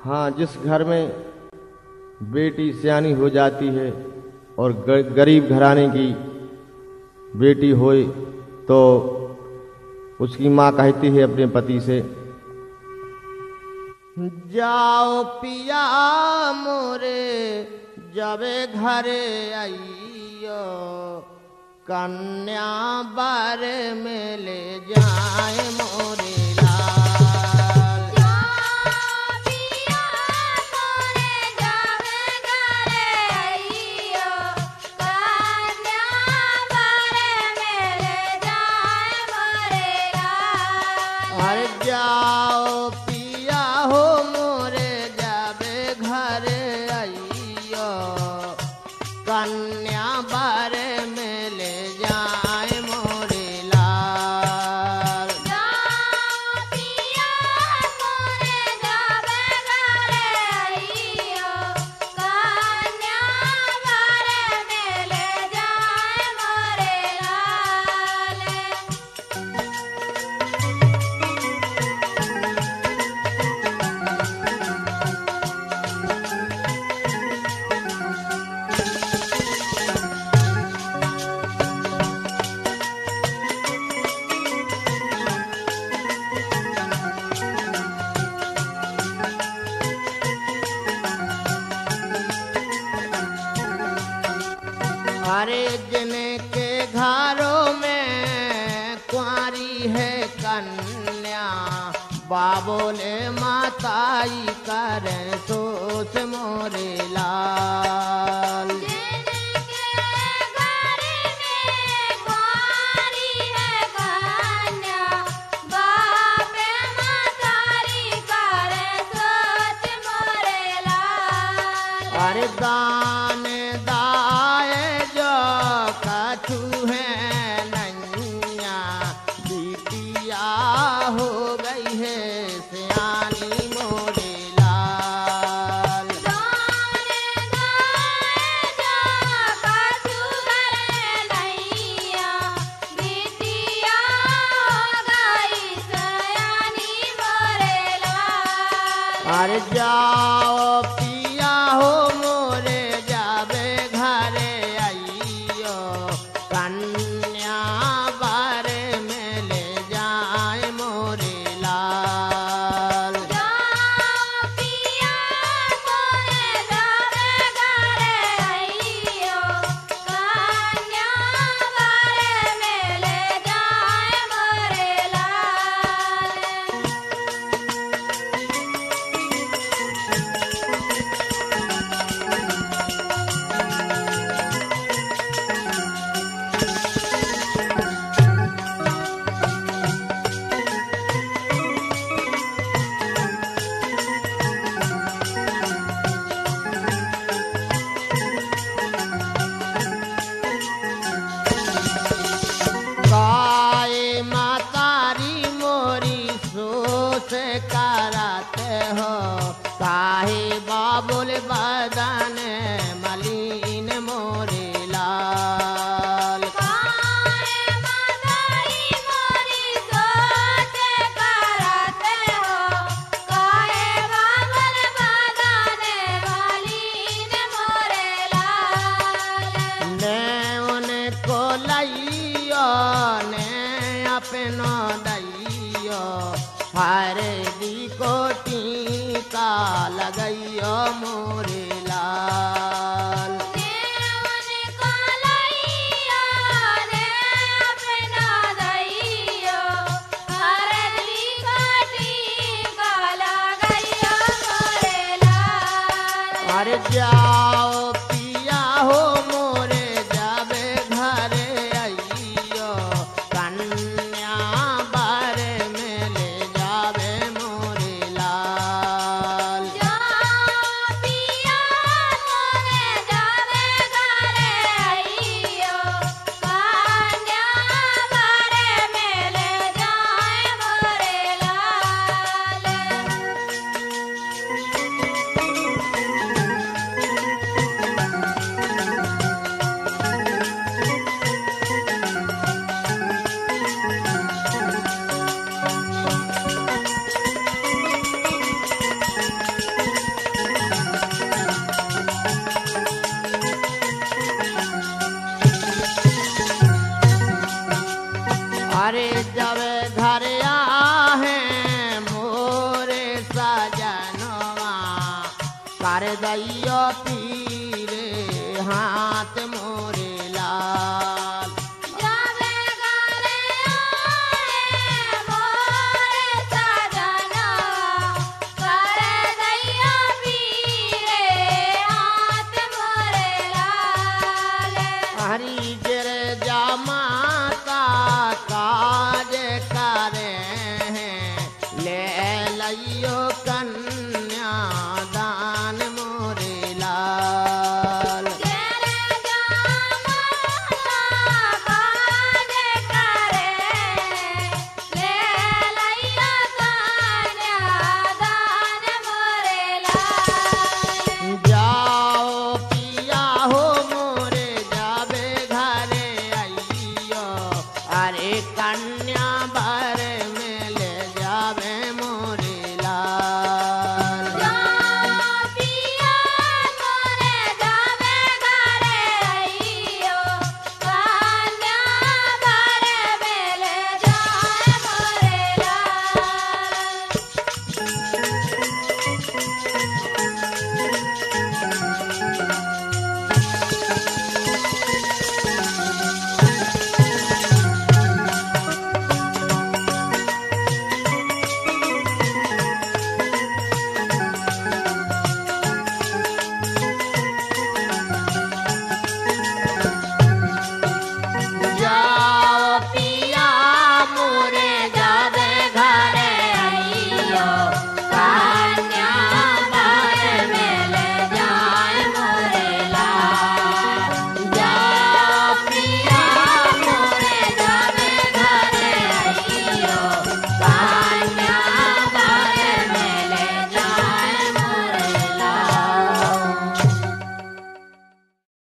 हाँ, जिस घर में बेटी सयानी हो जाती है और गरीब घराने की बेटी होए तो उसकी माँ कहती है अपने पति से, जाओ पिया मोरे जबे घरे आइयो, कन्या बारे में ले जाए मोरे लाल। जाओ पिया मोरे जबे घरे आइयो, कन्या बारे में ले जाए मोरे लाल। अरे जाओ पिया हो मोरे जबे घरे आइयो, कन्या बारे में ले जाए मोरे लाल। जाओ पिया मोरे जबे घरे आइयो, कन्या बारे में ले जाए मोरे लाल। अरे जिनके घरों में कुंवारी है कन्या, बाबोले माताई करें सोच मोरे लाल। जिनके घर में कुंवारी है कन्या, बापे मतारी करे सोच मोरे लाल। अरे दान दाए जो कछु है नैया, बिटिया हो गई है सयानी मोरे लाल। दान दाए जो कछु करे नैया, बिटिया हो गई सयानी मोरे लाल। अरे जाओ पिया हो मोरे जाबे घरे आइयो, कन्या बारे में ले जाए मोरे लाल। जाओ पिया मोरे जबे घरे आइयो, कन्या बारे में ले जाए मोरे लाल। गाय मातारी मोरी सोच कराते हो, काहे बाबुल बदन मलिन मोरे लाल। काहे मतारी मोरी सोच कराते हो, काहे बाबुल बदन मलिन मोरे लाल। ने उनको लइयो ने अपनो दैयो, हर दी को टीका लगइयो मोरे लाल। देवन को लइयो ने अपना दैयो, हरदी काटी का लगइयो मोरे लाल। अरे जाओ पिया हो मोरे जाबे घरे आइयो, कन्या बारे में ले जाबे मोरे लाल। जाओ पिया मोरे जबे घरे आइयो, कन्या बारे में ले जाए मोरे लाल। कर दैयो पीरे हाँ